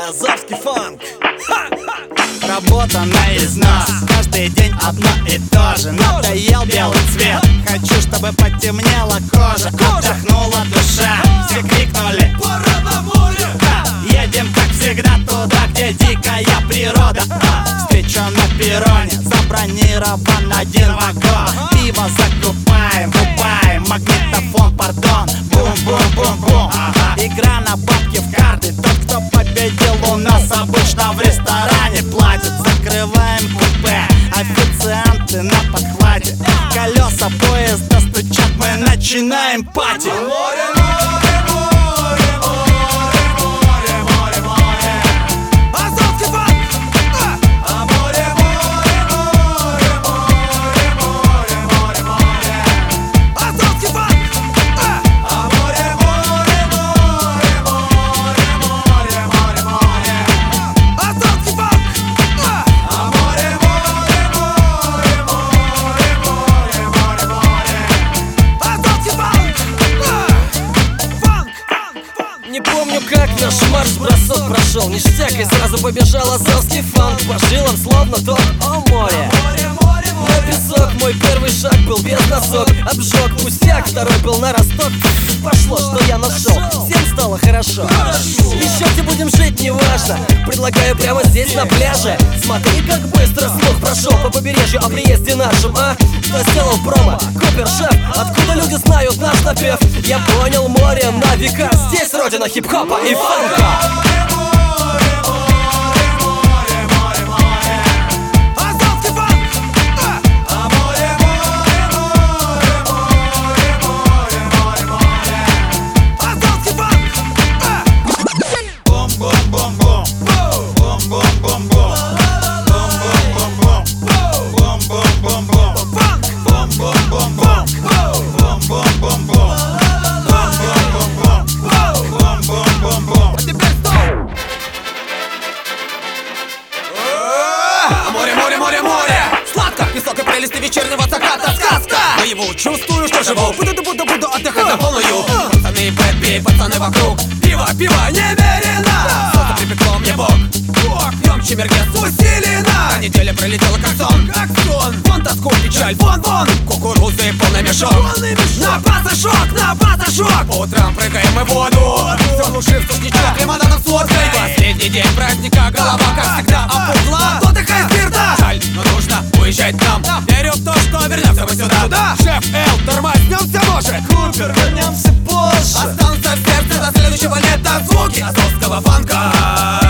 Азовский фанк. Работа на износ, каждый день одно и то же. Надоел белый цвет, хочу, чтобы потемнела кожа, отдохнула душа. Все крикнули: пора на море! Едем, как всегда, туда, где дикая природа. Встреча на перроне, забронирован один вагон. Пиво закупаем, врубаем магнитофон, пардон. Бум-бум-бум-бум. Игра на бабки в карты. Тот, кто победил, у нас обычно в ресторане платит. Закрываем купе, официанты на подхвате. Колеса поезда стучат, мы начинаем пати. Не помню, как наш марш-бросок прошел. Ништяк, и сразу побежал азовский фанк. По жилам словно ток, о море. На песок, мой первый шаг был без носок. Обжег пустяк, второй был на росток. Пошло, что я нашел, всем стало хорошо. Еще где будем жить, неважно. Предлагаю прямо здесь на пляже. Смотри, как быстро слух прошел по побережью о приезде нашем, а? Кто сделал промо? Копер-шеф. Откуда люди знают наш напев? Я понял, море на века. Здесь родина хип-хопа и фанка. Сладко, песок и прелести вечернего заката. Сказка! Наяву чувствую, что живу. Буду отдыхать на полную. Пацаны бэби, пацаны вокруг. Пиво немерено. Солнце припекло мне бок. Пьем чемергес усиленно. Неделя пролетела как сон. Вон тоску, печаль, вон. Кукурузы полный мешок. На пасашок. По утрам прыгаем мы в воду. Заглушив сушничок лимонадом с водкой. Последний день праздника, голова как всегда опухла. Отдыхай спирта. Жаль, но нужно уезжать нам. Верю в то, что вернемся мы сюда. Шеф Эл, тормознемся, может. Купер, вернемся позже. Останутся в сердце до следующего лета звуки азовского фанка.